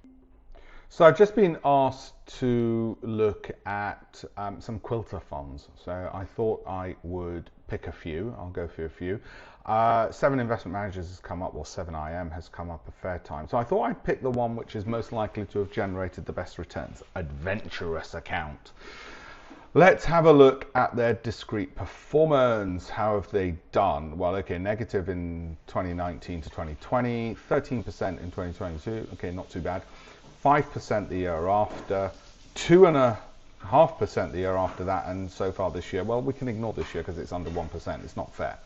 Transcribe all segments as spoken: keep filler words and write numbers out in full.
So I've just been asked to look at um, some quilter funds. So I thought I would pick a few. I'll go through a few. Uh, Seven Investment Managers has come up, or seven I M has come up a fair time. So I thought I'd pick the one which is most likely to have generated the best returns, Adventurous Account. Let's have a look at their discrete performance. How have they done? Well, okay, negative in twenty nineteen to twenty twenty, thirteen percent in twenty twenty-two. Okay, not too bad. five percent the year after, two and a half percent the year after that, and so far this year. Well, we can ignore this year because it's under one percent. It's not fair.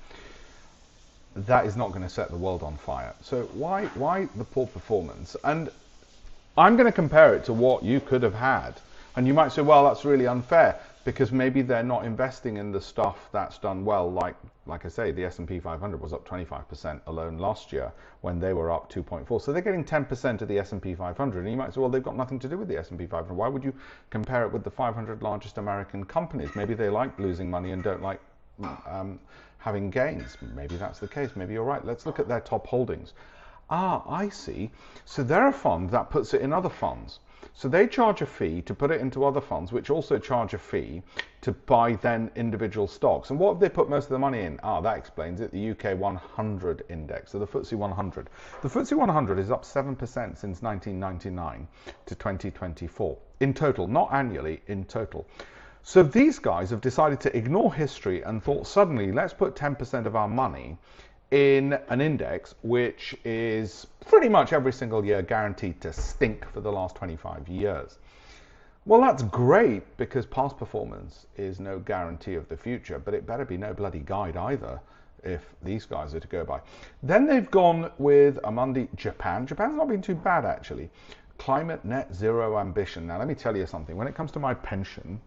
That is not going to set the world on fire. So why, why the poor performance? And I'm going to compare it to what you could have had. And you might say, well, that's really unfair because maybe they're not investing in the stuff that's done well. Like, like I say, the S and P five hundred was up twenty-five percent alone last year when they were up two point four. So they're getting ten percent of the S and P five hundred. And you might say, well, they've got nothing to do with the S and P five hundred. Why would you compare it with the five hundred largest American companies? Maybe they like losing money and don't like um, having gains. Maybe that's the case. Maybe you're right. Let's look at their top holdings. Ah, I see. So they're a fund that puts it in other funds. So they charge a fee to put it into other funds, which also charge a fee to buy then individual stocks. And what have they put most of the money in? Ah, that explains it. The U K one hundred index, so the F T S E one hundred. The F T S E one hundred is up seven percent since nineteen ninety-nine to twenty twenty-four. In total, not annually, in total. So these guys have decided to ignore history and thought suddenly, let's put ten percent of our money in an index which is pretty much every single year guaranteed to stink for the last twenty-five years. Well, that's great because past performance is no guarantee of the future, but it better be no bloody guide either if these guys are to go by. Then they've gone with Amundi Japan. Japan's not been too bad actually. Climate net zero ambition. Now let me tell you something. When it comes to my pension,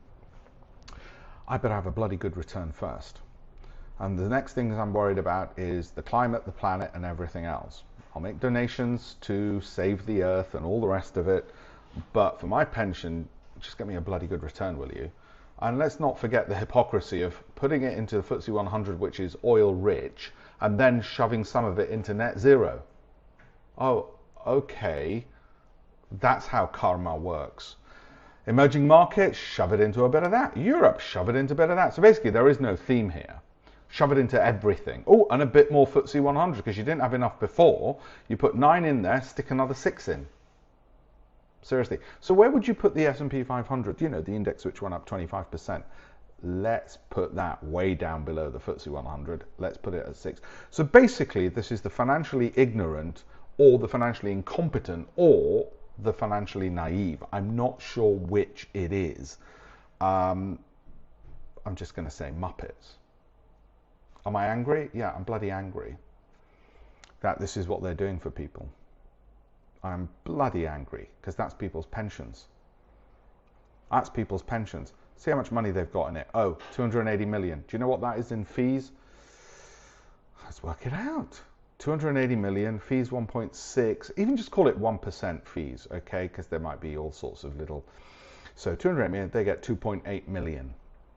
I better have a bloody good return first. And the next things I'm worried about is the climate, the planet, and everything else. I'll make donations to save the earth and all the rest of it. But for my pension, just get me a bloody good return, will you? And let's not forget the hypocrisy of putting it into the F T S E one hundred, which is oil rich, and then shoving some of it into net zero. Oh, okay. That's how karma works. Emerging markets, shove it into a bit of that. Europe, shove it into a bit of that. So basically, there is no theme here. Shove it into everything. Oh, and a bit more F T S E one hundred because you didn't have enough before. You put nine in there, stick another six in. Seriously. So where would you put the S and P five hundred? You know, the index which went up twenty-five percent. Let's put that way down below the F T S E one hundred. Let's put it at six. So basically, this is the financially ignorant or the financially incompetent or the financially naive. I'm not sure which it is. Um, I'm just going to say Muppets. Am I angry? Yeah, I'm bloody angry that this is what they're doing for people. I'm bloody angry because that's people's pensions. That's people's pensions. See how much money they've got in it. Oh, two hundred eighty million. Do you know what that is in fees? Let's work it out. two hundred eighty million, fees one point six. Even just call it one percent fees, okay? Because there might be all sorts of little. So two hundred eighty million, they get two point eight million.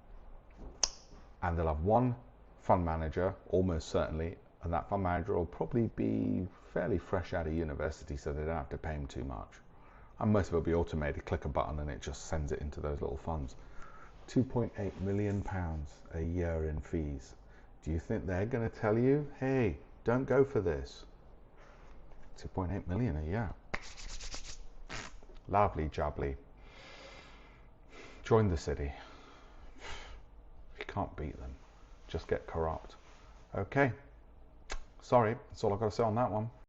And they'll have one fund manager, almost certainly, and that fund manager will probably be fairly fresh out of university, so they don't have to pay him too much. And most of it will be automated, click a button and it just sends it into those little funds. two point eight million pounds a year in fees. Do you think they're going to tell you, hey, don't go for this? two point eight million a year. Lovely jubbly. Join the city. You can't beat them. Just get corrupt. Okay. Sorry, that's all I've got to say on that one.